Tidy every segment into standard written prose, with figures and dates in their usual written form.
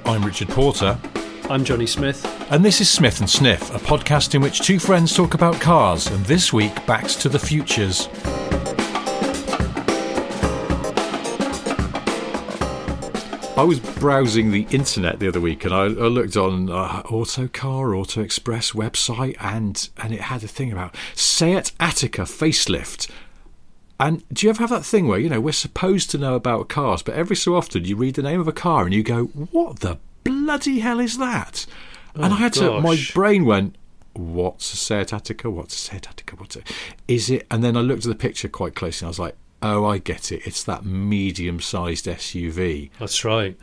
I'm Richard Porter. I'm Johnny Smith. And this is Smith and Sniff, a podcast in which two friends talk about cars, and this week, Backs to the Futures. I was browsing the internet the other week and I looked on Autocar, Auto Express website and it had a thing about Seat Attica facelift. And do you ever have that thing where, you know, we're supposed to know about cars, but every so often you read the name of a car and you go, what the bloody hell is that? And I had to, my brain went, what's a Seat Attica? What's a Seat Attica? Is it? And then I looked at the picture quite closely and I was like, oh, I get it. It's that medium-sized SUV. That's right.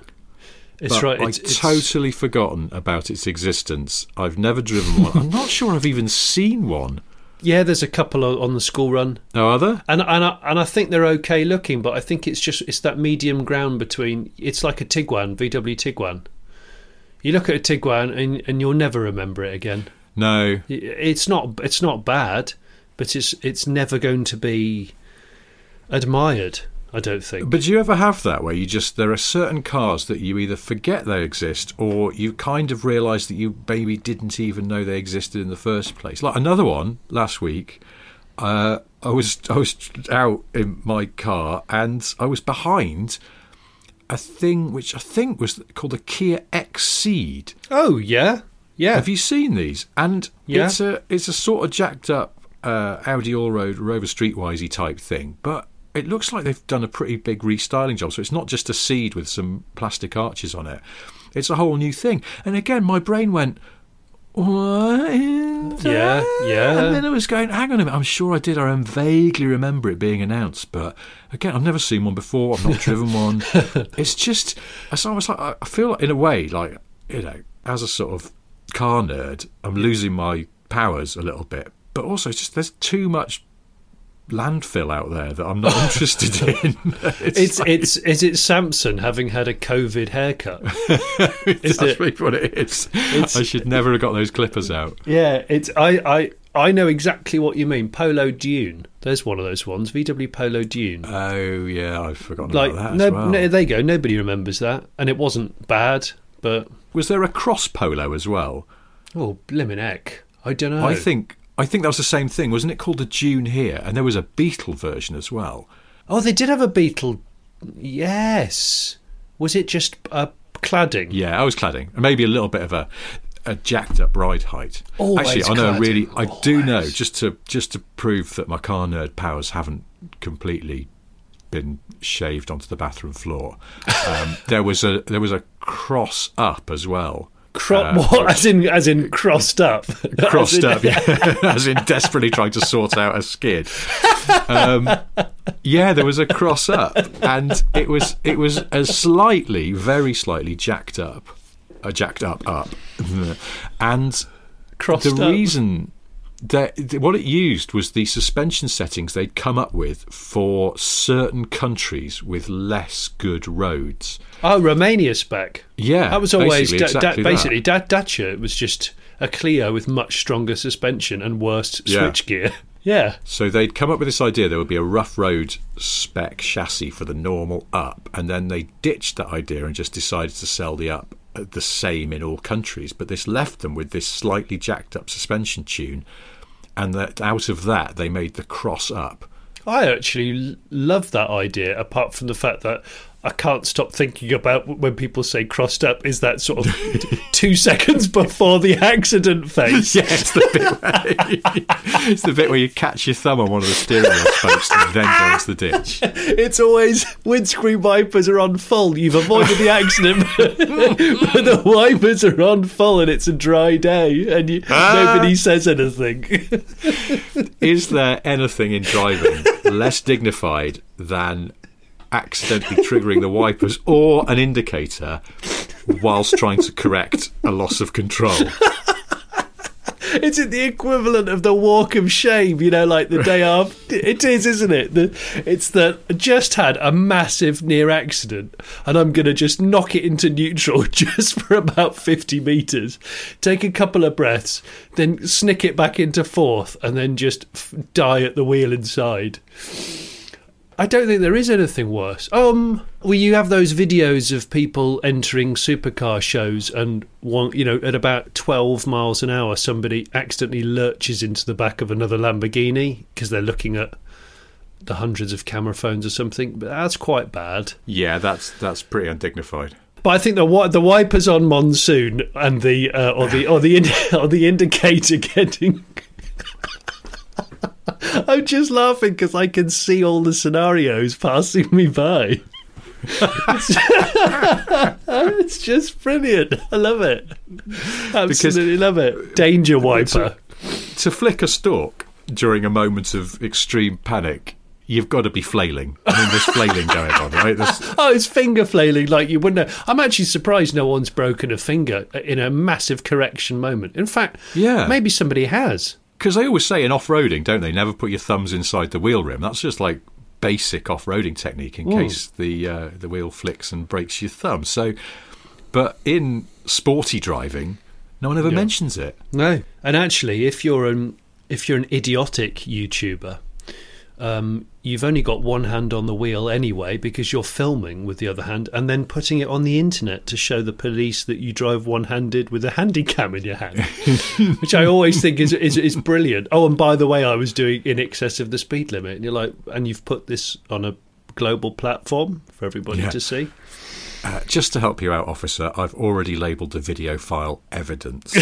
I'd totally forgotten about its existence. I've never driven one. I'm not sure I've even seen one. Yeah, there's a couple on the school run. Oh, are there? And I think they're okay looking, but I think it's that medium ground between. It's like a Tiguan, VW Tiguan. You look at a Tiguan and you'll never remember it again. No, it's not bad, but it's never going to be admired, I don't think. But do you ever have that where there are certain cars that you either forget they exist or you kind of realise that you maybe didn't even know they existed in the first place? Like another one last week, I was out in my car and I was behind a thing which I think was called a Kia Exceed. Oh yeah. Have you seen these? And yeah. it's a sort of jacked up Audi Allroad Rover Streetwisey type thing, but it looks like they've done a pretty big restyling job. So it's not just a Seed with some plastic arches on it. It's a whole new thing. And again, my brain went, what is that? Yeah. And then I was going, hang on a minute, I'm sure I did. I vaguely remember it being announced. But again, I've never seen one before. I've not driven one. It's just, I was like, I feel like in a way, like, you know, as a sort of car nerd, I'm losing my powers a little bit. But also, it's just there's too much landfill out there that I'm not interested in. Is it Samson having had a COVID haircut? That's what it is. I should never have got those clippers out. Yeah, I know exactly what you mean. Polo Dune. There's one of those ones. VW Polo Dune. Oh yeah, I've forgotten about that as well. No, there you go. Nobody remembers that, and it wasn't bad. But was there a cross Polo as well? Oh, blimmin' heck. I don't know. I think that was the same thing, wasn't it? Called the Dune here, and there was a Beetle version as well. Oh, they did have a Beetle. Yes. Was it just cladding? Yeah, I was cladding. Maybe a little bit of a jacked up ride height. Always actually, I know. cladding. Really, I Always. do know. Just to prove that my car nerd powers haven't completely been shaved onto the bathroom floor. There was a cross up as well. What? As in crossed up? Crossed up, yeah. As in desperately trying to sort out a skid. Yeah, there was a cross up, and it was a very slightly jacked up, and crossed the up. reason that what it used was the suspension settings they'd come up with for certain countries with less good roads. Oh, Romania spec. Yeah, that was always basically Dacia. It was just a Clio with much stronger suspension and worse switchgear. Yeah. So they'd come up with this idea there would be a rough road spec chassis for the normal up, and then they ditched that idea and just decided to sell the up the same in all countries. But this left them with this slightly jacked up suspension tune, and that out of that they made the cross up. I actually love that idea, apart from the fact that I can't stop thinking about when people say crossed up is that sort of 2 seconds before the accident phase. Yeah, it's the bit where you catch your thumb on one of the steering wheel spokes and then go into the ditch. It's always windscreen wipers are on full. You've avoided the accident, but the wipers are on full and it's a dry day and nobody says anything. Is there anything in driving less dignified than accidentally triggering the wipers or an indicator whilst trying to correct a loss of control? Is it the equivalent of the walk of shame, you know, like the day after? It is, isn't it? It's that I just had a massive near accident and I'm going to just knock it into neutral just for about 50 metres, take a couple of breaths, then snick it back into fourth and then just die at the wheel inside. I don't think there is anything worse. Well, you have those videos of people entering supercar shows, and at about 12 miles an hour, somebody accidentally lurches into the back of another Lamborghini because they're looking at the hundreds of camera phones or something. But that's quite bad. Yeah, that's pretty undignified. But I think the wipers on Monsoon and the indicator getting. I'm just laughing because I can see all the scenarios passing me by. It's just brilliant. I love it. Absolutely love it. Danger wiper. To flick a stalk during a moment of extreme panic, you've got to be flailing. I mean, there's flailing going on, right? It's finger flailing like you wouldn't know. I'm actually surprised no one's broken a finger in a massive correction moment. In fact, maybe somebody has. Because they always say in off-roading, don't they, never put your thumbs inside the wheel rim. That's just like basic off-roading technique in case the wheel flicks and breaks your thumb. So, but in sporty driving, no one ever mentions it. No. And actually, if you're an idiotic YouTuber, you've only got one hand on the wheel anyway because you're filming with the other hand and then putting it on the internet to show the police that you drove one-handed with a handy cam in your hand, which I always think is brilliant. Oh, and by the way, I was doing in excess of the speed limit. And you're like, and you've put this on a global platform for everybody to see. Just to help you out, officer, I've already labelled the video file evidence.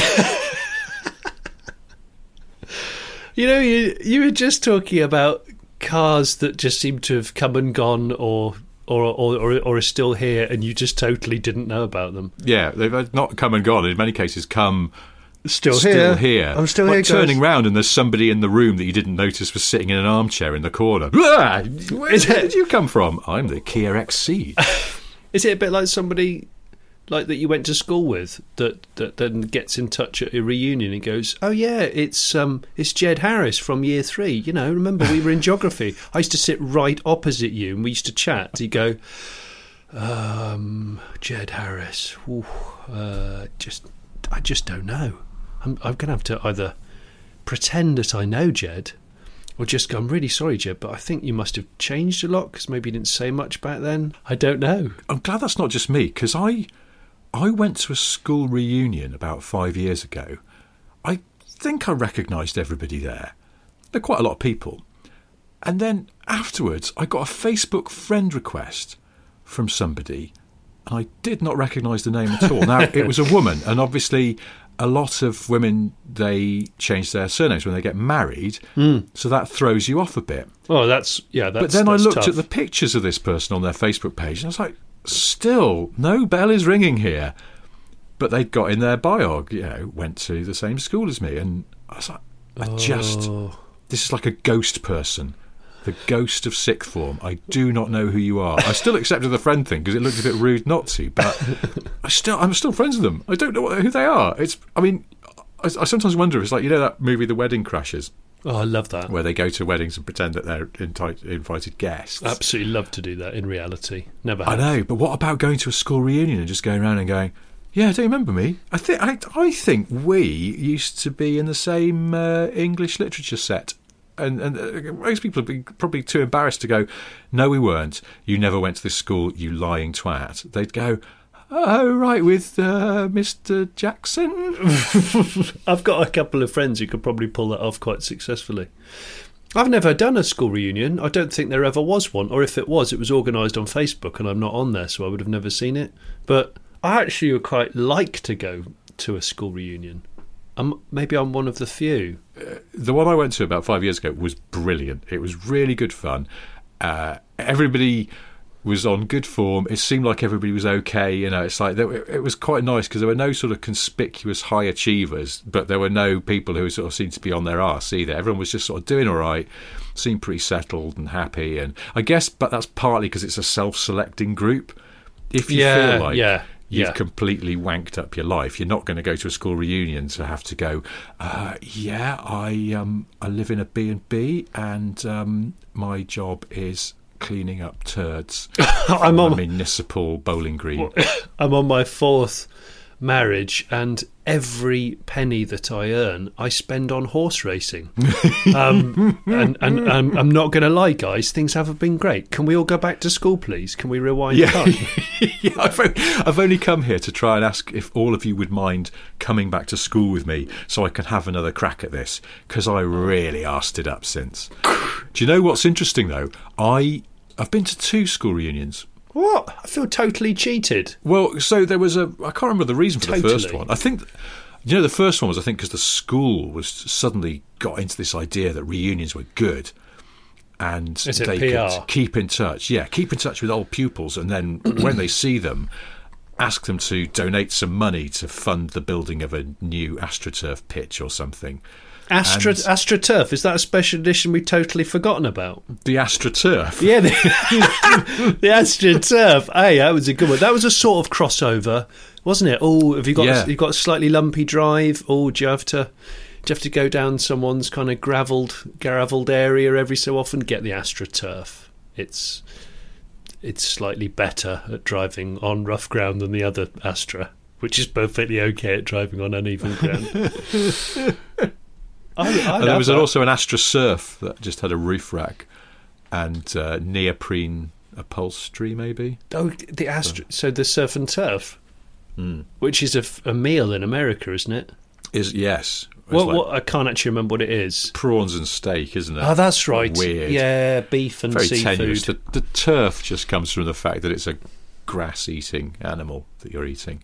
You were just talking about cars that just seem to have come and gone or are still here, and you just totally didn't know about them. Yeah, they've not come and gone. In many cases, come still here. I'm still like here, turning round and there's somebody in the room that you didn't notice was sitting in an armchair in the corner. Where did you come from? I'm the Kia XC. Is it a bit like somebody like that you went to school with that then gets in touch at a reunion and goes, oh yeah, it's Jed Harris from year 3, remember we were in geography, I used to sit right opposite you and we used to chat. You go, Jed Harris, I just don't know. I'm going to have to either pretend that I know Jed or just go, I'm really sorry, Jed, but I think you must have changed a lot because maybe you didn't say much back then. I don't know. I'm glad that's not just me, because I went to a school reunion about 5 years ago. I think I recognised everybody there. There are quite a lot of people. And then afterwards, I got a Facebook friend request from somebody, and I did not recognise the name at all. Now, it was a woman, and obviously a lot of women, they change their surnames when they get married, so that throws you off a bit. Oh, that's But then I looked tough. at the pictures of this person on their Facebook page, and I was like, still, no bell is ringing here. But they'd got in their bio, went to the same school as me, and I was like, this is like a ghost person. The ghost of sixth form. I do not know who you are. I still accepted the friend thing because it looked a bit rude not to, but I'm still friends with them. I don't know who they are. I sometimes wonder if it's like, that movie The Wedding Crashers. Oh, I love that. Where they go to weddings and pretend that they're invited guests. Absolutely love to do that in reality. Never have. I know, but what about going to a school reunion and just going around and going, yeah, don't you remember me? I think we used to be in the same English literature set. And most people would be probably too embarrassed to go, no, we weren't. You never went to this school, you lying twat. They'd go, oh, right, with Mr. Jackson. I've got a couple of friends who could probably pull that off quite successfully. I've never done a school reunion. I don't think there ever was one. Or if it was organised on Facebook and I'm not on there, so I would have never seen it. But I actually would quite like to go to a school reunion. Maybe I'm one of the few. The one I went to about 5 years ago was brilliant. It was really good fun. Everybody was on good form. It seemed like everybody was okay. It's like it was quite nice because there were no sort of conspicuous high achievers, but there were no people who sort of seemed to be on their arse either. Everyone was just sort of doing all right, seemed pretty settled and happy. And I guess, but that's partly because it's a self-selecting group. If you feel like you've completely wanked up your life, you're not going to go to a school reunion to have to go, I live in a B&B and my job is cleaning up turds. I'm on a municipal bowling green. I'm on my 4th marriage, and every penny that I earn, I spend on horse racing. And I'm not going to lie, guys, things haven't been great. Can we all go back to school, please? Can we rewind time? Yeah, I've only come here to try and ask if all of you would mind coming back to school with me so I can have another crack at this, because I really arsed it up since. Do you know what's interesting, though? I've been to 2 school reunions. What? I feel totally cheated. Well, so there was I can't remember the reason for the first one. I think, the first one was, I think, because the school was suddenly got into this idea that reunions were good. And they could keep in touch. Yeah, keep in touch with old pupils, and then when they see them, ask them to donate some money to fund the building of a new AstroTurf pitch or something. AstroTurf, is that a special edition we've totally forgotten about? The AstroTurf? Yeah, the AstroTurf. Hey, that was a good one. That was a sort of crossover, wasn't it? Oh, have you got you've got a slightly lumpy drive? Oh, do you have to go down someone's kind of gravelled area every so often? Get the AstroTurf. It's slightly better at driving on rough ground than the other Astra, which is perfectly okay at driving on uneven ground. And there was also an Astra Surf that just had a roof rack and neoprene upholstery, maybe. Oh, the Astra. So the Surf and Turf, which is a meal in America, isn't it? Yes. What I can't actually remember what it is. Prawns and steak, isn't it? Oh, that's right. Weird. Yeah, beef and very seafood. Tenuous. The turf just comes from the fact that it's a grass-eating animal that you're eating.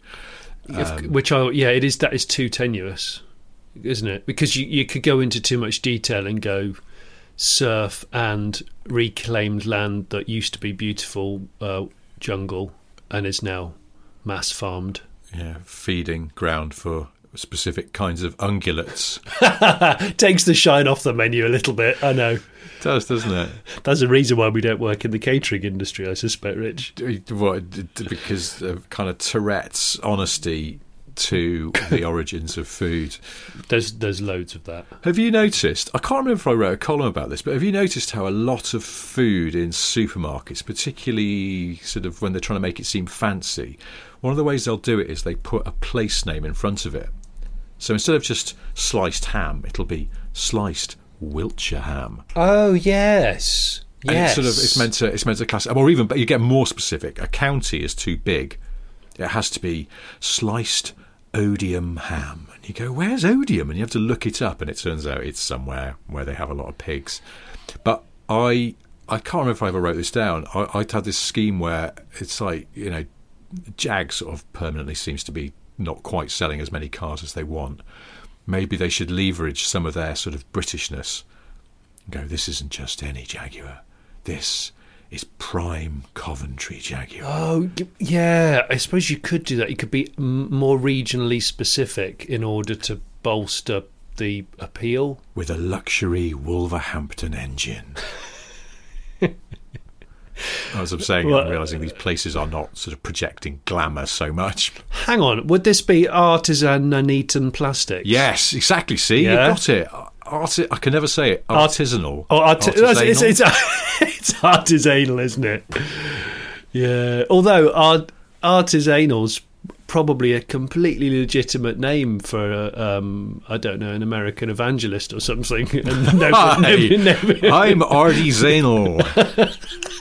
It is. That is too tenuous, isn't it? Because you could go into too much detail and go surf and reclaimed land that used to be beautiful jungle and is now mass farmed. Yeah, feeding ground for specific kinds of ungulates. Takes the shine off the menu a little bit, I know. It does, doesn't it? That's the reason why we don't work in the catering industry, I suspect, Rich. What, because of kind of Tourette's honesty to the origins of food. There's loads of that. Have you noticed, I can't remember if I wrote a column about this, but have you noticed how a lot of food in supermarkets, particularly sort of when they're trying to make it seem fancy, one of the ways they'll do it is they put a place name in front of it. So instead of just sliced ham, it'll be sliced Wiltshire ham. Oh, yes. And yes. it's meant to class, or even, but you get more specific. A county is too big. It has to be sliced Odium ham. And you go, where's Odium? And you have to look it up, and it turns out it's somewhere where they have a lot of pigs. But I can't remember if I ever wrote this down. I'd had this scheme where it's like, Jag sort of permanently seems to be not quite selling as many cars as they want. Maybe they should leverage some of their sort of Britishness and go, this isn't just any Jaguar. This is prime Coventry Jaguar. Oh, yeah. I suppose you could do that. You could be more regionally specific in order to bolster the appeal. With a luxury Wolverhampton engine. As I'm saying, I'm realising these places are not sort of projecting glamour so much. Hang on, would this be artisan Nuneaton Plastics? Yes, exactly. See, yeah. You got it. I can never say it. Artisanal. It's artisanal, isn't it? Yeah. Although artisanal's probably a completely legitimate name for I don't know, an American evangelist or something. I'm artisanal.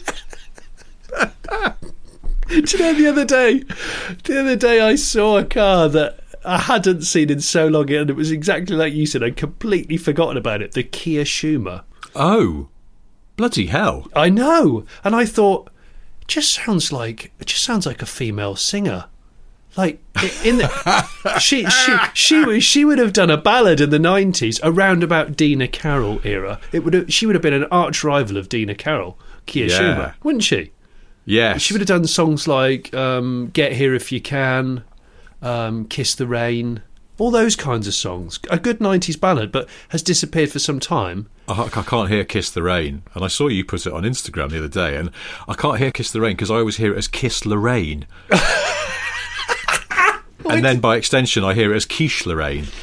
Do you know, the other day I saw a car that I hadn't seen in so long, and it was exactly like you said. I'd completely forgotten about it. The Kia Schumer. Oh, bloody hell! I know, and I thought, it just sounds like a female singer. Like in the, she would have done a ballad in the 90s around about Dina Carroll era. She would have been an arch rival of Dina Carroll, Kia Schumer, wouldn't she? Yes. She would have done songs like Get Here If You Can, Kiss the Rain, all those kinds of songs. A good 90s ballad, but has disappeared for some time. I can't hear Kiss the Rain. And I saw you put it on Instagram the other day, and I can't hear Kiss the Rain because I always hear it as Kiss Lorraine. And then by extension, I hear it as Quiche Lorraine.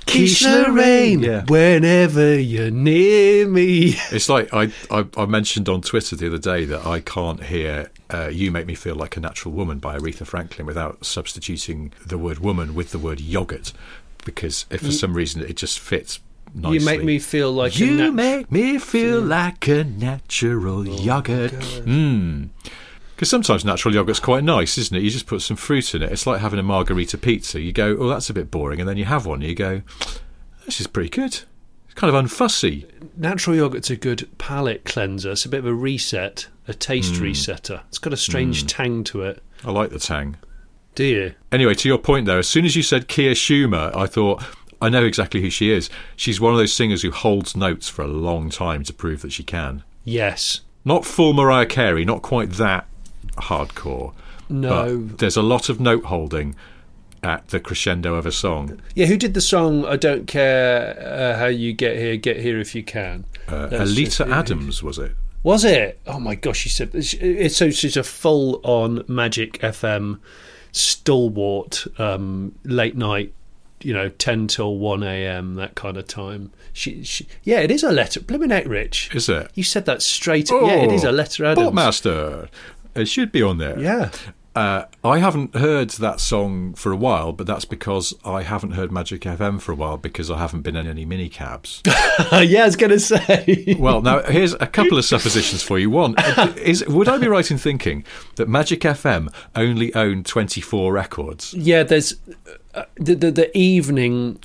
Quiche Lorraine, Yeah. whenever you're near me. It's like I mentioned on Twitter the other day that I can't hear You Make Me Feel Like a Natural Woman by Aretha Franklin without substituting the word woman with the word yogurt, because if for some reason it just fits nicely. You make me feel like You make me feel like a natural yogurt. Because sometimes natural yogurt's quite nice, isn't it? You just put some fruit in it. It's like having a margarita pizza. You go, oh, that's a bit boring. And then you have one and you go, this is pretty good. It's kind of unfussy. Natural yogurt's a good palate cleanser. It's a bit of a reset, a taste resetter. It's got a strange tang to it. I like the tang. Do you? Anyway, to your point there, as soon as you said Keir Schumer, I thought, I know exactly who she is. She's one of those singers who holds notes for a long time to prove that she can. Yes. Not full Mariah Carey, not quite that hardcore. No. But there's a lot of note holding at the crescendo of a song. Yeah, who did the song I Don't Care How You Get Here If You Can? Alita Adams, was it? Was it? Oh my gosh, she said so she's a full-on Magic FM stalwart, late night, 10 till 1 a.m, that kind of time. She yeah, it is a letter. Blimmin' heck, Rich. Is it? You said that straight. Yeah, it is a letter Adams. Portmaster. It should be on there. Yeah. I haven't heard that song for a while, but that's because I haven't heard Magic FM for a while because I haven't been in any minicabs. Yeah, I was going to say. Well, now, here's a couple of suppositions for you. One, would I be right in thinking that Magic FM only own 24 records? Yeah, there's the evening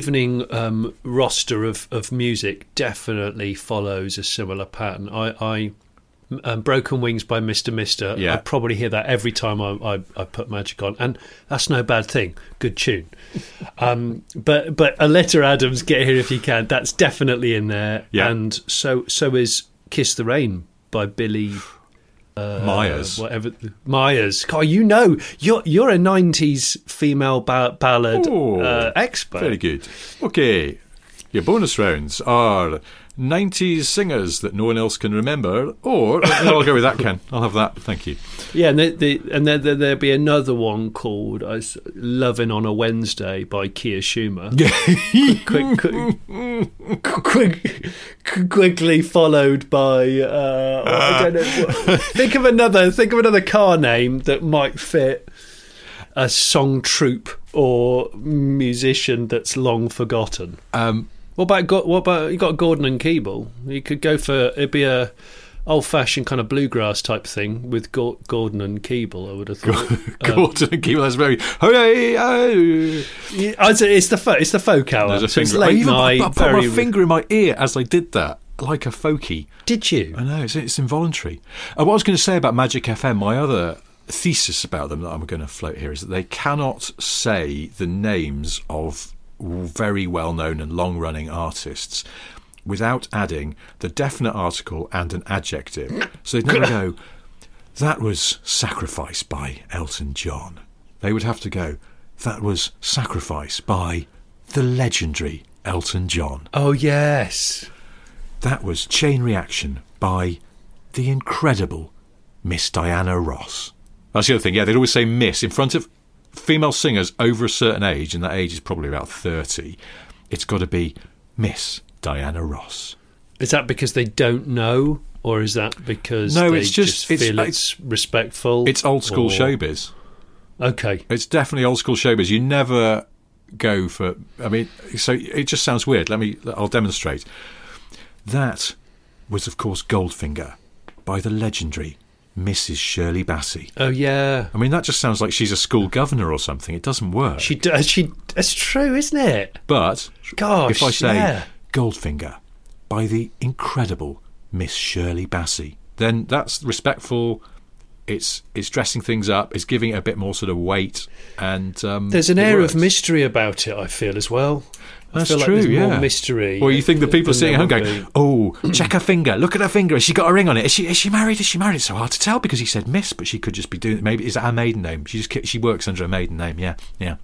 roster of music definitely follows a similar pattern. I Broken Wings by Mr. Mister. Yeah. I probably hear that every time I put Magic on, and that's no bad thing. Good tune. But Aletta Adams, Get Here If You Can. That's definitely in there. Yeah. And so is Kiss the Rain by Billy Myers. Whatever Myers. God, you're a 90s female ballad expert. Very good. Okay, your bonus rounds are 90s singers that no one else can remember, or no, I'll go with that, Ken. I'll have that. Thank you. Yeah, and then there'll be another one called "Loving on a Wednesday" by Keir Schumer. Quickly followed by I don't know. Think of another car name that might fit a song troupe or musician that's long forgotten. What about you got Gordon and Keeble? You could go for it'd be a old-fashioned kind of bluegrass type thing with Gordon and Keeble. I would have thought. Gordon and Keeble. That's very hooray! It's the folk hour. There's a So it's finger. late night. I put my finger in my ear as I did that, like a folkie. Did you? I know it's involuntary. What I was going to say about Magic FM, my other thesis about them that I'm going to float here is that they cannot say the names of very well-known and long-running artists without adding the definite article and an adjective. So they'd never go, that was Sacrifice by Elton John. They would have to go, that was Sacrifice by the legendary Elton John. Oh, yes. That was Chain Reaction by the incredible Miss Diana Ross. That's the other thing. Yeah, they'd always say Miss in front of female singers over a certain age, and that age is probably about 30. It's got to be Miss Diana Ross. Is that because they don't know, or is that because they it's just feel it's respectful? It's old school showbiz. Okay. It's definitely old school showbiz. You never go for... I mean, so it just sounds weird. I'll demonstrate. That was, of course, Goldfinger by the legendary Mrs. Shirley Bassey. Oh, yeah. I mean, that just sounds like she's a school governor or something. It doesn't work. That's true, isn't it? But gosh, if I say Goldfinger by the incredible Miss Shirley Bassey, then that's respectful. It's dressing things up. It's giving it a bit more sort of weight. And there's an air of mystery about it, I feel, as well. That's I feel true, like there's yeah. more mystery. Well, you think the people sitting at home going, oh, check her finger, look at her finger, has she got a ring on it? Is she married? Is she married? It's so hard to tell because he said Miss, but she could just be doing it. Maybe is that her maiden name? She works under her maiden name. Yeah.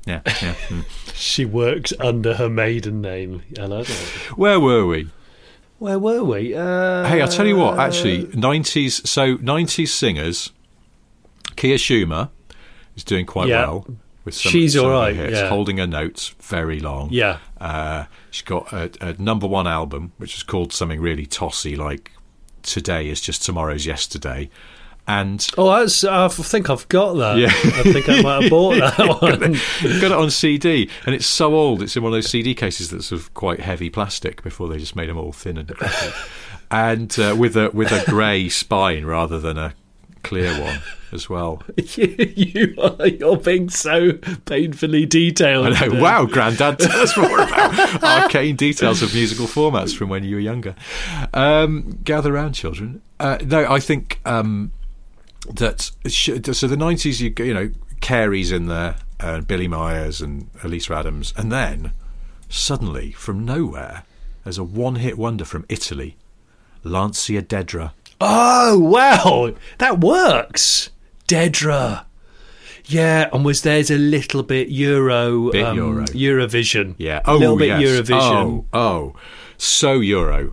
She works under her maiden name. I love it. Where were we? Hey, I'll tell you what, actually, 90s singers, Keir Schumer is doing quite well with She's some all of her right, hits, yeah. Holding Her Notes, very long. Yeah. She's got a number one album, which is called something really tossy, like Today is Just Tomorrow's Yesterday. And I think I've got that. Yeah. I think I might have bought that one. got it on CD, and it's so old. It's in one of those CD cases that's of quite heavy plastic before they just made them all thin and crappy. And with a grey spine rather than a clear one as well. You're being so painfully detailed. I know. Wow, Grandad, tell us more about arcane details of musical formats from when you were younger. Gather round, children. No, I think that so the 90s, you know, Carey's in there, Billy Myers and Elisa Adams, and then suddenly from nowhere there's a one-hit wonder from Italy, Lancia Dedra. Oh, wow. That works. Dedra. Yeah, and there's a little bit Euro. Eurovision. Yeah. A little bit yes. Eurovision. Oh, so Euro.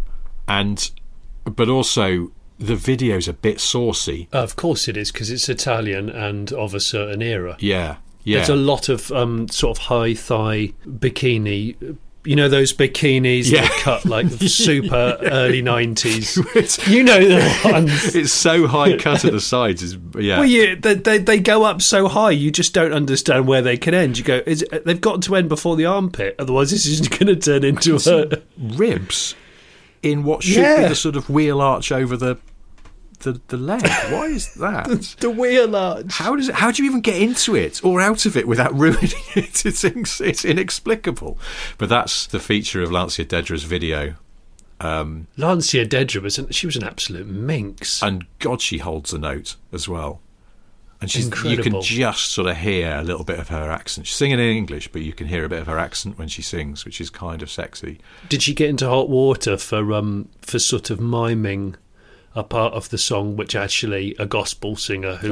But also the video's a bit saucy. Of course it is, because it's Italian and of a certain era. Yeah. There's a lot of sort of high thigh bikini. You know those bikinis that cut like super early 90s. You know the ones. It's so high cut at the sides. Well, they go up so high, you just don't understand where they can end. You go, they've got to end before the armpit, otherwise this is going to turn into ribs in what should be the sort of wheel arch over the leg. Why is that? The wheel arch. How do you even get into it or out of it without ruining it? It's inexplicable. But that's the feature of Lancia Dedra's video. Lancia Dedra she was an absolute minx, and God, she holds a note as well. And incredible. You can just sort of hear a little bit of her accent. She's singing in English, but you can hear a bit of her accent when she sings, which is kind of sexy. Did she get into hot water for sort of miming a part of the song, which actually a gospel singer who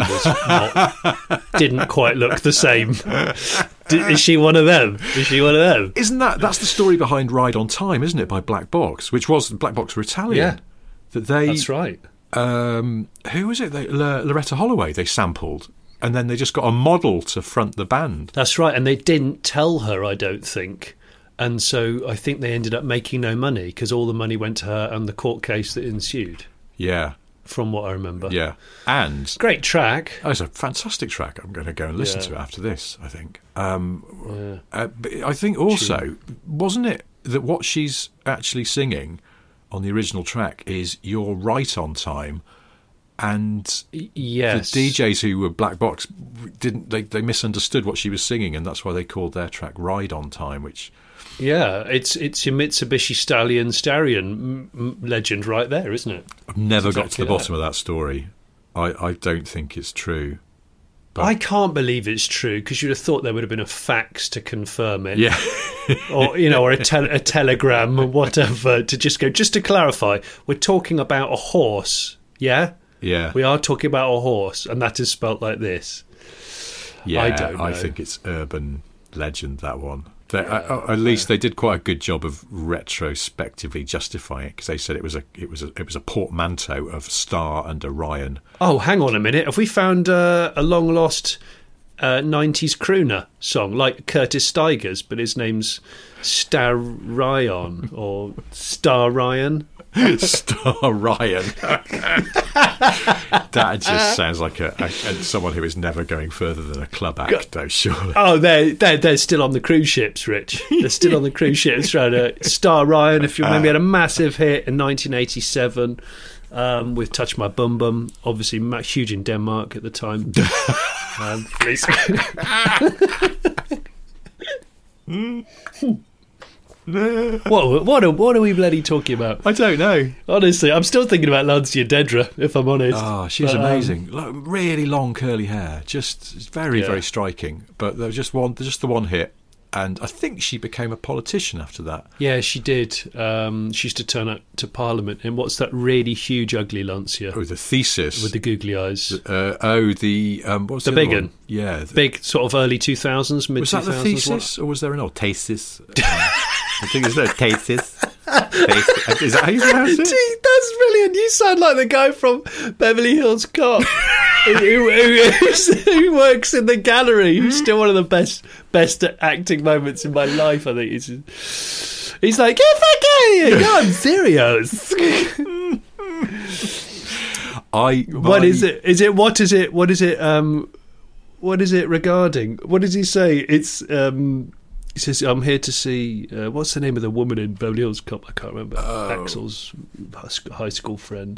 was didn't quite look the same? Is she one of them? Isn't that's the story behind Ride on Time, isn't it, by Black Box, which was Black Box were Italian. Yeah, that's right. Who was it? Loretta Holloway they sampled, and then they just got a model to front the band. That's right, and they didn't tell her, I don't think. And so I think they ended up making no money because all the money went to her and the court case that ensued. Yeah. From what I remember. Yeah. And great track. Oh, it's a fantastic track. I'm going to go and listen to it after this, I think. But I think also, wasn't it that what she's actually singing on the original track is You're Right on Time, and yes, the DJs who were Black Box they misunderstood what she was singing, and that's why they called their track Ride on Time, which... Yeah, it's your Mitsubishi Stallion legend right there, isn't it? I've never got to the bottom of that story. I don't think it's true. But I can't believe it's true, because you'd have thought there would have been a fax to confirm it. Yeah. or a telegram or whatever just to clarify, we're talking about a horse, yeah? Yeah. We are talking about a horse, and that is spelt like this. Yeah, I don't know. I think it's urban legend, that one. At least they did quite a good job of retrospectively justifying it, because they said it was a portmanteau of Star and Orion. Oh, hang on a minute! Have we found a long lost 90s crooner song like Curtis Stigers, but his name's Star Ryan or Star Ryan? Star Ryan. That just sounds like a someone who is never going further than a club act, though, surely. Oh, they're still on the cruise ships, Rich. They're still on the cruise ships trying to... Star Ryan, if you remember, had a massive hit in 1987 with Touch My Bum Bum, obviously huge in Denmark at the time. Please. What are we bloody talking about? I don't know. Honestly, I'm still thinking about Lancia Dedra, if I'm honest. Oh, she's amazing. Really long curly hair, just very, very striking. But there was just the one hit, and I think she became a politician after that. Yeah, she did. She used to turn up to Parliament in what's that really huge, ugly Lancia? Oh, the Thesis with the googly eyes. What was the big one? Yeah, big sort of early 2000s, mid 2000s. Was that the Thesis, or was there an old Thesis? I think it's no Thesis. Is that how you pronounce it? Gee, that's brilliant. You sound like the guy from Beverly Hills Cop. who works in the gallery. Who's still one of the best acting moments in my life. I think he's like, get back out of here. I'm serious. What is it? What is it regarding? What does he say? It's he says, I'm here to see what's the name of the woman in Beverly Hills Cop? I can't remember. Axel's high school friend.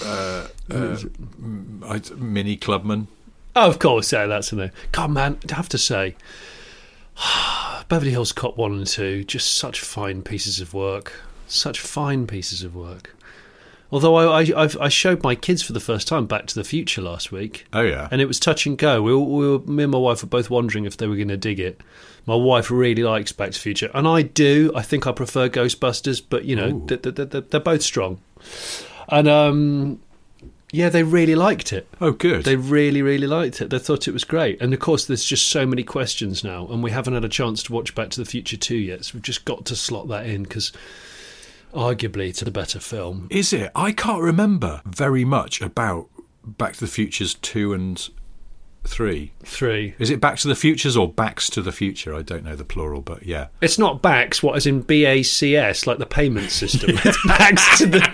Minnie Clubman. Oh, of course, yeah, that's the name. God, man, I have to say, Beverly Hills Cop 1 and 2, just such fine pieces of work. Such fine pieces of work. Although I showed my kids for the first time Back to the Future last week. Oh, yeah. And it was touch and go. Me and my wife were both wondering if they were going to dig it. My wife really likes Back to the Future. And I do. I think I prefer Ghostbusters. But, you know, they're both strong. And, yeah, they really liked it. Oh, good. They really, really liked it. They thought it was great. And, of course, there's just so many questions now. And we haven't had a chance to watch Back to the Future 2 yet. So we've just got to slot that in because arguably it's a better film. Is it? I can't remember very much about Back to the Futures 2 and 3. 3. Is it Back to the Futures or Backs to the Future? I don't know the plural, but yeah. It's not Backs, what, as in BACS, like the payment system. It's Backs to the...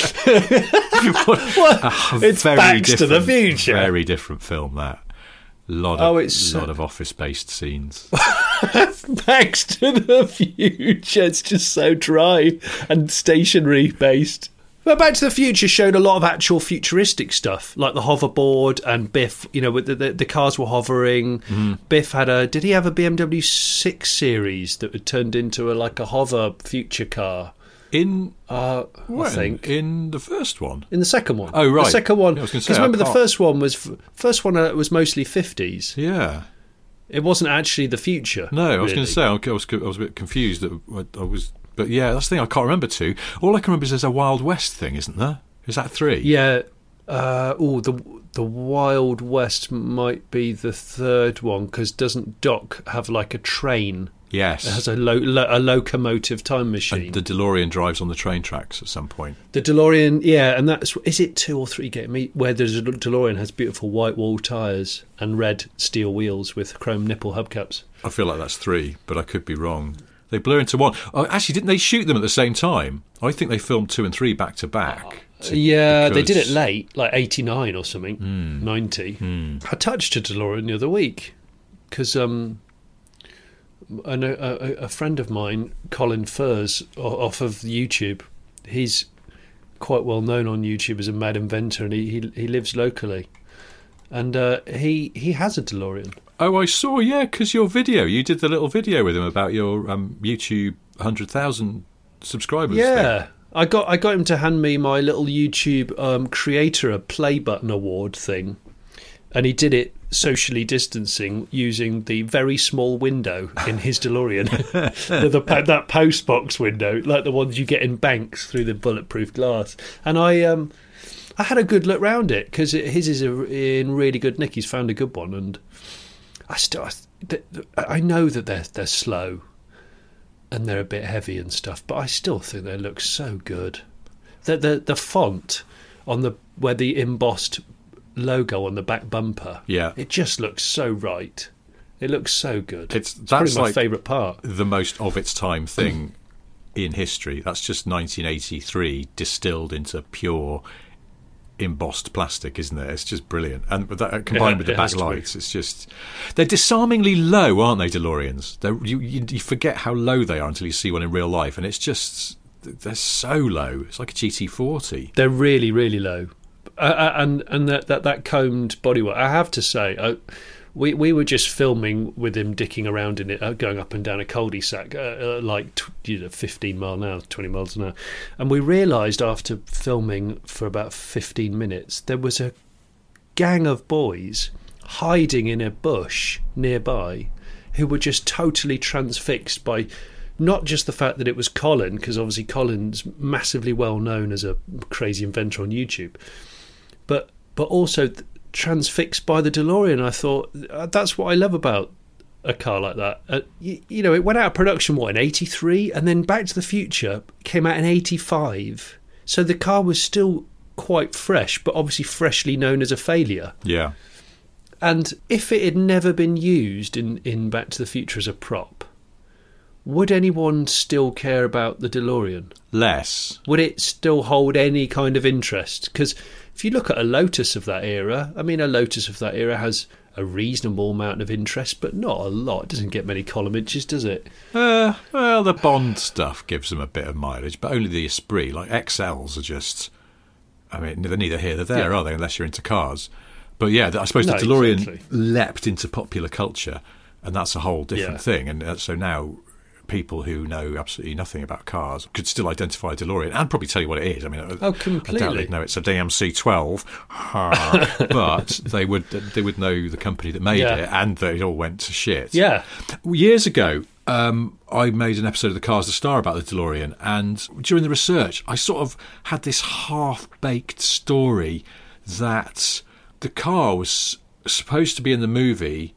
It's Backs to the Future. Very different film, that. Lot of office-based scenes. Backs to the Future. It's just so dry and stationary-based. But Back to the Future showed a lot of actual futuristic stuff, like the hoverboard and Biff. You know, with the cars were hovering. Mm. Biff had did he have a BMW 6 Series that had turned into a hover future car? I think in the first one, in the second one. Oh, right. The second one, because remember the first one was mostly 50s. Yeah, it wasn't actually the future. No, really. I was going to say I was a bit confused that I was. But yeah, that's the thing. I can't remember 2. All I can remember is there's a Wild West thing, isn't there? Is that 3? Yeah. The Wild West might be the third one, because doesn't Doc have like a train? Yes. It has a locomotive time machine. And the DeLorean drives on the train tracks at some point. The DeLorean, yeah, and is it 2 or 3? Get me where the DeLorean has beautiful white wall tyres and red steel wheels with chrome nipple hubcaps. I feel like that's 3, but I could be wrong. They blur into 1. Oh, actually, didn't they shoot them at the same time? I think they filmed 2 and 3 back to back. Yeah, they did it late, like 89 or something, 90. I touched a DeLorean the other week because I know a friend of mine, Colin Furs, off of YouTube. He's quite well known on YouTube as a mad inventor, and he lives locally. And he has a DeLorean. Oh, I saw, yeah, because you did the little video with him about your YouTube 100,000 subscribers. Yeah, thing. I got him to hand me my little YouTube creator a play button award thing, and he did it socially distancing using the very small window in his DeLorean, that post box window, like the ones you get in banks through the bulletproof glass. And I had a good look round it because his is in really good nick. He's found a good one, and I know that they're slow and they're a bit heavy and stuff, but I still think they look so good. The font on where the embossed logo on the back bumper, yeah, it just looks so right. It looks so good. That's probably my like favourite part. The most of its time thing in history. That's just 1983 distilled into pure embossed plastic, isn't it? It's just brilliant. And that combined with the backlights, it's just, they're disarmingly low, aren't they, DeLoreans? You forget how low they are until you see one in real life, and it's just, they're so low. It's like a GT40. They're really, really low. And that combed bodywork, I have to say, we were just filming with him dicking around in it, going up and down a cul-de-sac, 15 mile an hour, 20 miles an hour. And we realised after filming for about 15 minutes, there was a gang of boys hiding in a bush nearby who were just totally transfixed by not just the fact that it was Colin, because obviously Colin's massively well known as a crazy inventor on YouTube, but also transfixed by the DeLorean. I thought, that's what I love about a car like that. It went out of production, in 83? And then Back to the Future came out in 85. So the car was still quite fresh, but obviously freshly known as a failure. Yeah. And if it had never been used in Back to the Future as a prop, would anyone still care about the DeLorean? Less. Would it still hold any kind of interest? Because if you look at a Lotus of that era, I mean, a Lotus of that era has a reasonable amount of interest, but not a lot. It doesn't get many column inches, does it? Well, the Bond stuff gives them a bit of mileage, but only the Esprit. Like XLs are just, I mean, they're neither here nor there, are they, unless you're into cars. But yeah, I suppose the DeLorean leapt into popular culture, and that's a whole different thing. And so now people who know absolutely nothing about cars could still identify a DeLorean and probably tell you what it is. I mean, completely. I doubt they'd know it's a DMC-12, but they would know the company that made it and that it all went to shit. Yeah. Years ago, I made an episode of The Cars the Star about the DeLorean, and during the research, I sort of had this half-baked story that the car was supposed to be in the movie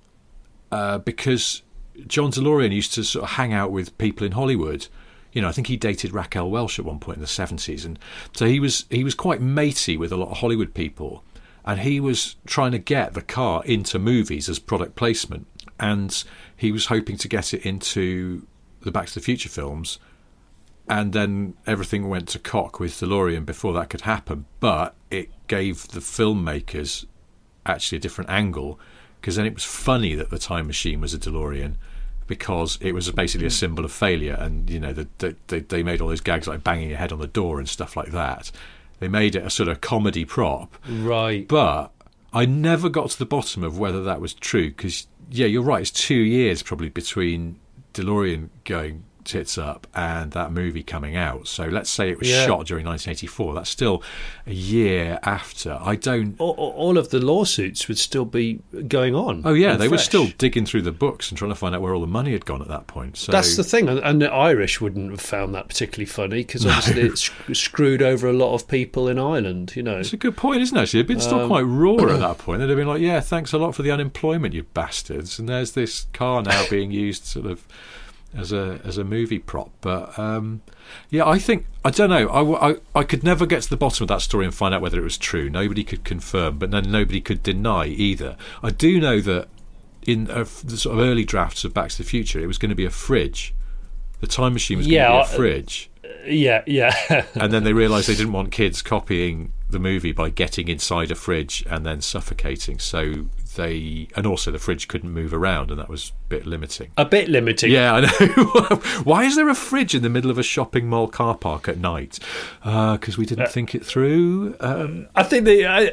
because John DeLorean used to sort of hang out with people in Hollywood. You know, I think he dated Raquel Welch at one point in the 70s, and so he was quite matey with a lot of Hollywood people, and he was trying to get the car into movies as product placement, and he was hoping to get it into the Back to the Future films, and then everything went to cock with DeLorean before that could happen, but it gave the filmmakers actually a different angle, because then it was funny that the time machine was a DeLorean, because it was basically a symbol of failure, and you know they made all those gags like banging your head on the door and stuff like that. They made it a sort of comedy prop, right? But I never got to the bottom of whether that was true, because yeah, you're right, it's 2 years probably between DeLorean going tits up and that movie coming out. So let's say it was shot during 1984. That's still a year after. I don't... All of the lawsuits would still be going on. Oh, yeah, they were still digging through the books and trying to find out where all the money had gone at that point. So that's the thing. And the Irish wouldn't have found that particularly funny, because obviously it screwed over a lot of people in Ireland, you know. It's a good point, isn't it, actually? They'd been still quite raw at that point. They'd have been like, yeah, thanks a lot for the unemployment, you bastards. And there's this car now being used sort of as a movie prop. But yeah, I think, I don't know, I could never get to the bottom of that story and find out whether it was true. Nobody could confirm, but then nobody could deny either. I do know that in the sort of early drafts of Back to the Future, it was going to be a fridge. The time machine was going to be a fridge. Yeah. And then they realised they didn't want kids copying the movie by getting inside a fridge and then suffocating. So and also the fridge couldn't move around, and that was a bit limiting. Yeah, I know. Why is there a fridge in the middle of a shopping mall car park at night? Because we didn't think it through. I think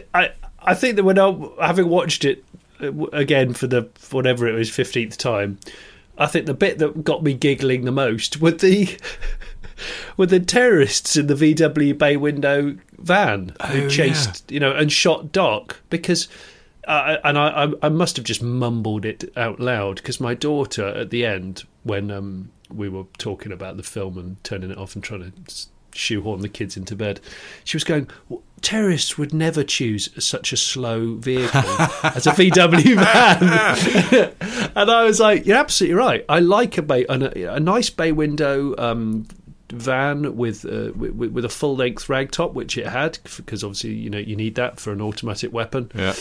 that when having watched it again for the whatever it was 15th time, I think the bit that got me giggling the most were the terrorists in the VW bay window van who chased, and shot Doc, because I must have just mumbled it out loud, because my daughter at the end, when we were talking about the film and turning it off and trying to shoehorn the kids into bed, she was going, terrorists would never choose such a slow vehicle as a VW van. And I was like, you're absolutely right. I like a nice bay window van with a full length rag top, which it had, because obviously you need that for an automatic weapon. Yeah.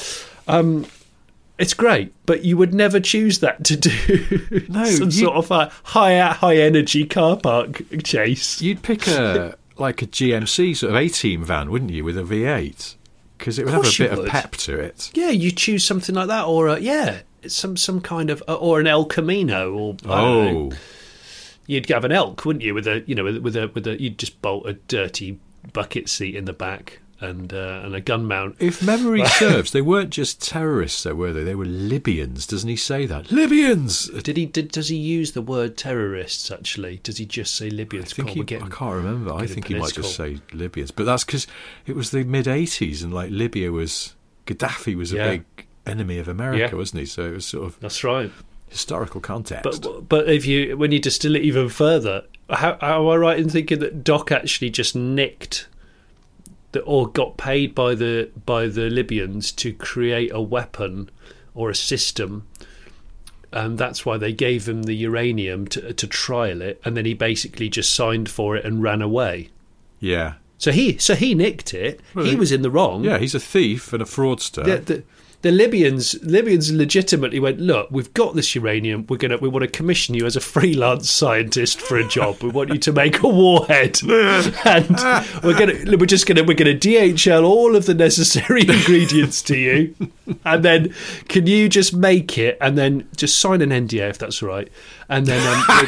It's great, but you would never choose that to do sort of a high energy car park chase. You'd pick a GMC sort of A-Team van, wouldn't you, with a V8? Because it would have a bit of pep to it. Yeah, you choose something like that, or some kind of, or an El Camino, or you'd have an Elk, wouldn't you? With a you'd just bolt a dirty bucket seat in the back and a gun mount. If memory serves, they weren't just terrorists, though, were they? They were Libyans. Doesn't he say that? Libyans. Does he use the word terrorists? Actually, does he just say Libyans? I can't remember. I think he might just say Libyans, but that's because it was the mid-80s, and Gaddafi was a big enemy of America, wasn't he? So it was sort of that's right. Historical context. But when you distill it even further, how am I right in thinking that Doc actually just nicked or got paid by the Libyans to create a weapon or a system, and that's why they gave him the uranium to trial it, and then he basically just signed for it and ran away? Yeah. So he nicked it. Well, he was in the wrong. Yeah, he's a thief and a fraudster. The Libyans legitimately went, look, we've got this uranium. We want to commission you as a freelance scientist for a job. We want you to make a warhead, and we're gonna DHL all of the necessary ingredients to you, and then can you just make it and then just sign an NDA if that's all right, and then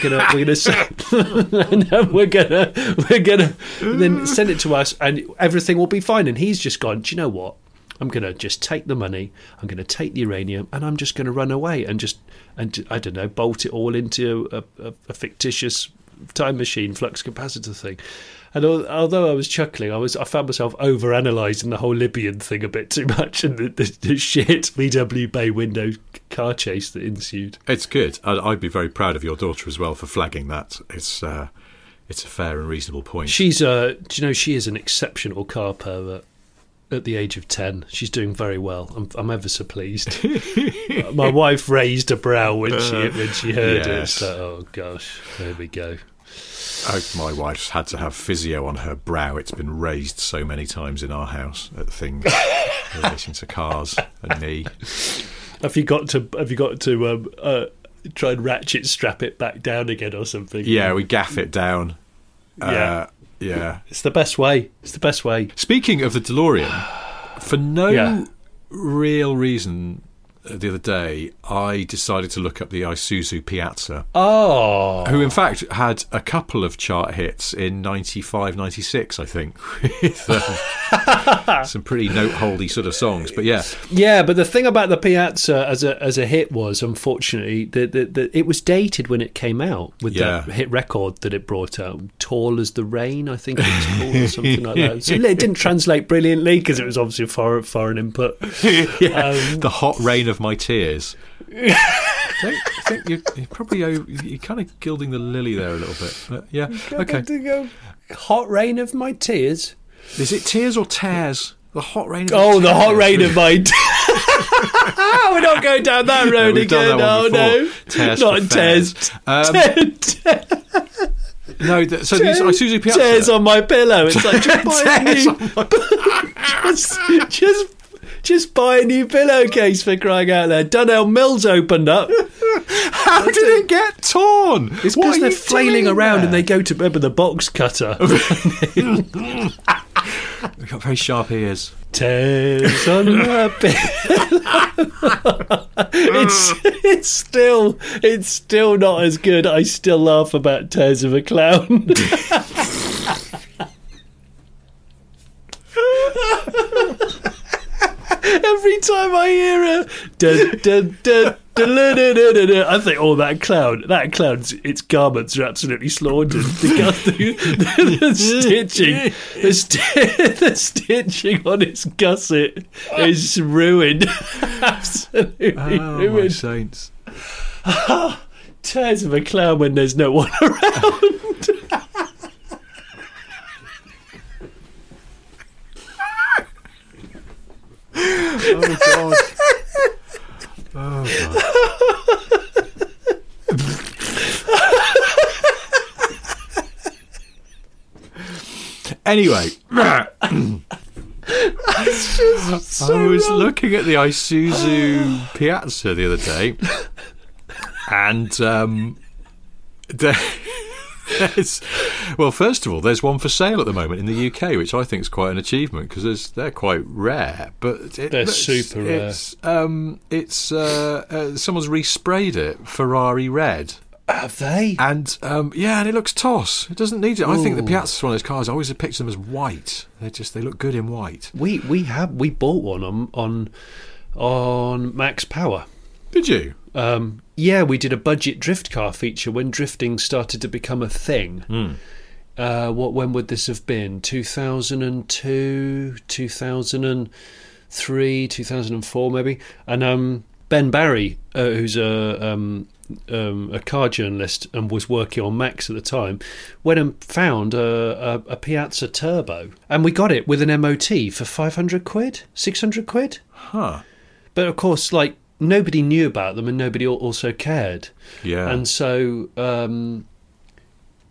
we're gonna then send it to us, and everything will be fine. And he's just gone, do you know what? I'm going to just take the money, I'm going to take the uranium, and I'm just going to run away and I don't know, bolt it all into a fictitious time machine flux capacitor thing. And although I was chuckling, I found myself over-analysing the whole Libyan thing a bit too much, and the shit VW bay window car chase that ensued. It's good. I'd be very proud of your daughter as well for flagging that. It's a fair and reasonable point. Do you know, she is an exceptional car pervert. At the age of 10, she's doing very well. I'm ever so pleased. My wife raised a brow when she heard it. So, oh gosh, there we go. My wife's had to have physio on her brow. It's been raised so many times in our house at things relating to cars and me. Have you got to try and ratchet strap it back down again or something? Yeah, we gaff it down. Yeah. Yeah. It's the best way. Speaking of the DeLorean, for no real reason, the other day, I decided to look up the Isuzu Piazza. Oh. Who, in fact, had a couple of chart hits in 95, 96, I think. With some pretty note-holdy sort of songs, but yeah. Yeah, but the thing about the Piazza as a hit was, unfortunately, that it was dated when it came out with that hit record that it brought out. Tall as the Rain, I think it was called, or something like that. So it didn't translate brilliantly because it was obviously a foreign input. The Hot Rain of My Tears. I think you're probably you're kind of gilding the lily there a little bit. But yeah, okay. Hot Rain of My Tears. Is it tears or tears? The Hot Rain of My Tears. The Hot Rain of My Tears. We're not going down that road again. No. Tears not tears. No, so these Isuzu Piazza. Tears on my pillow. It's like just buy a new pillowcase, for crying out loud. Dunelm Mills opened up. How did it get torn? It's because they're flailing around and they go to bed with a box cutter. They've got very sharp ears. Tears on my pillow. It's still not as good. I still laugh about Tears of a Clown. Every time I hear a I think, oh, that clown's its garments are absolutely slaughtered. The stitching on its gusset is ruined. Absolutely ruined. My saints. Tears of a Clown when there's no one around. Oh God. Oh God. Anyway, I was looking at the Isuzu Piazza the other day, and well, first of all, there's one for sale at the moment in the UK, which I think is quite an achievement because they're quite rare. But they're super rare. It's someone's resprayed it Ferrari red. Have they? And and it looks toss. It doesn't need it. I think the Piazza's one of those cars. I always picture them as white. They look good in white. We bought one on Max Power. Did you? Yeah, we did a budget drift car feature when drifting started to become a thing. When would this have been? 2002, 2003, 2004 maybe. And Ben Barry, who's a car journalist and was working on Max at the time, went and found a Piazza Turbo. And we got it with an MOT for 500 quid, 600 quid. Huh. But of course, nobody knew about them and nobody also cared. Yeah. And so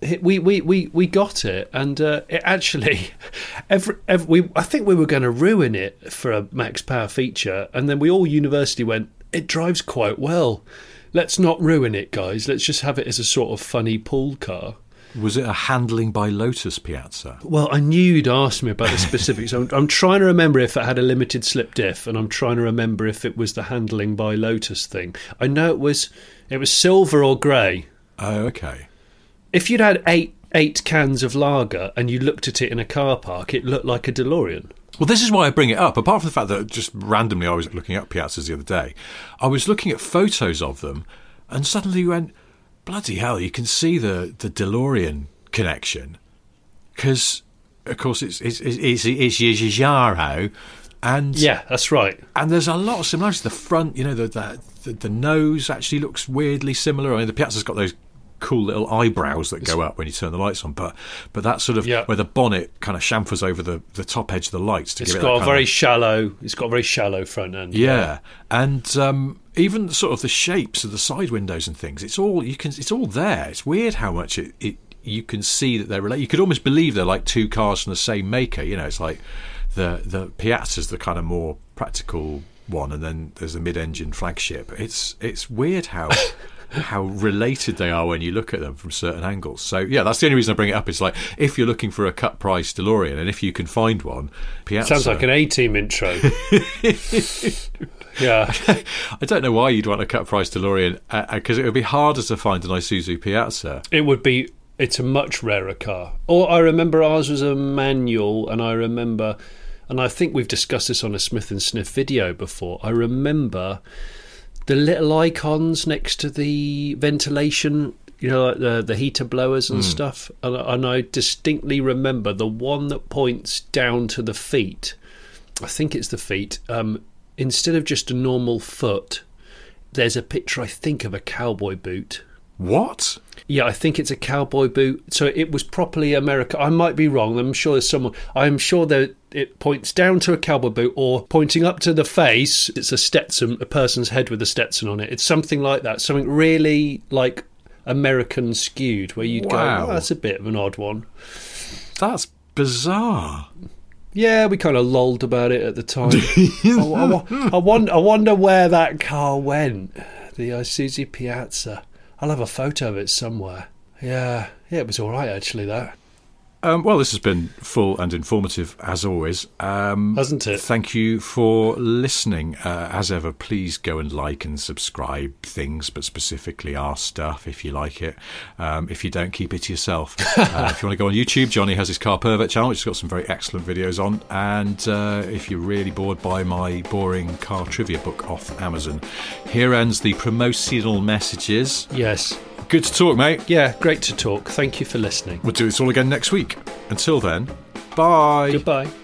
we got it, and it actually, I think we were going to ruin it for a Max Power feature, and then we all university went, it drives quite well. Let's not ruin it, guys. Let's just have it as a sort of funny pool car. Was it a handling by Lotus Piazza? Well, I knew you'd ask me about the specifics. I'm trying to remember if it had a limited slip diff, and I'm trying to remember if it was the handling by Lotus thing. I know it was silver or grey. Oh, okay. If you'd had eight cans of lager and you looked at it in a car park, it looked like a DeLorean. Well, this is why I bring it up. Apart from the fact that just randomly I was looking at Piazzas the other day, I was looking at photos of them, and suddenly went, bloody hell, you can see the DeLorean connection. Because, of course, it's Giugiaro. And yeah, that's right. And there's a lot of similarities. The front, the nose actually looks weirdly similar. I mean, the Piazza's got those cool little eyebrows that go up when you turn the lights on, but that sort of where the bonnet kind of chamfers over the top edge of the lights to give it that kind it's got a very shallow front end. Yeah. And even sort of the shapes of the side windows and things, it's all there. It's weird how much it you can see that they're related. You could almost believe they're like two cars from the same maker. It's like the Piazza's the kind of more practical one, and then there's the mid-engine flagship. It's weird how related they are when you look at them from certain angles. So yeah, that's the only reason I bring it up. It's like, if you're looking for a cut price DeLorean, and if you can find one, Piazza. Sounds like an A-Team intro. Yeah. I don't know why you'd want a cut price DeLorean, because it would be harder to find an Isuzu Piazza. It would be. It's a much rarer car. Or I remember ours was a manual, and I think we've discussed this on a Smith and Sniff video before. I remember the little icons next to the ventilation, like the heater blowers and stuff. And I distinctly remember the one that points down to the feet. I think it's the feet. Instead of just a normal foot, there's a picture, I think, of a cowboy boot. What? Yeah, I think it's a cowboy boot. So it was properly American. I might be wrong. I'm sure that it points down to a cowboy boot, or pointing up to the face, it's a Stetson, a person's head with a Stetson on it. It's something like that. Something really like American skewed, where you'd go, oh, that's a bit of an odd one. That's bizarre. Yeah, we kind of lolled about it at the time. I wonder where that car went. The Isuzu Piazza. I'll have a photo of it somewhere. Yeah, it was all right, actually, that. Well, this has been full and informative, as always. Hasn't it? Thank you for listening. As ever, please go and like and subscribe things, but specifically our stuff, if you like it. If you don't, keep it to yourself. If you want to go on YouTube, Johnny has his Car Pervert channel, which has got some very excellent videos on. And if you're really bored by my boring car trivia book off Amazon, here ends the promotional messages. Yes. Good to talk, mate. Yeah, great to talk. Thank you for listening. We'll do this all again next week. Until then, bye. Goodbye.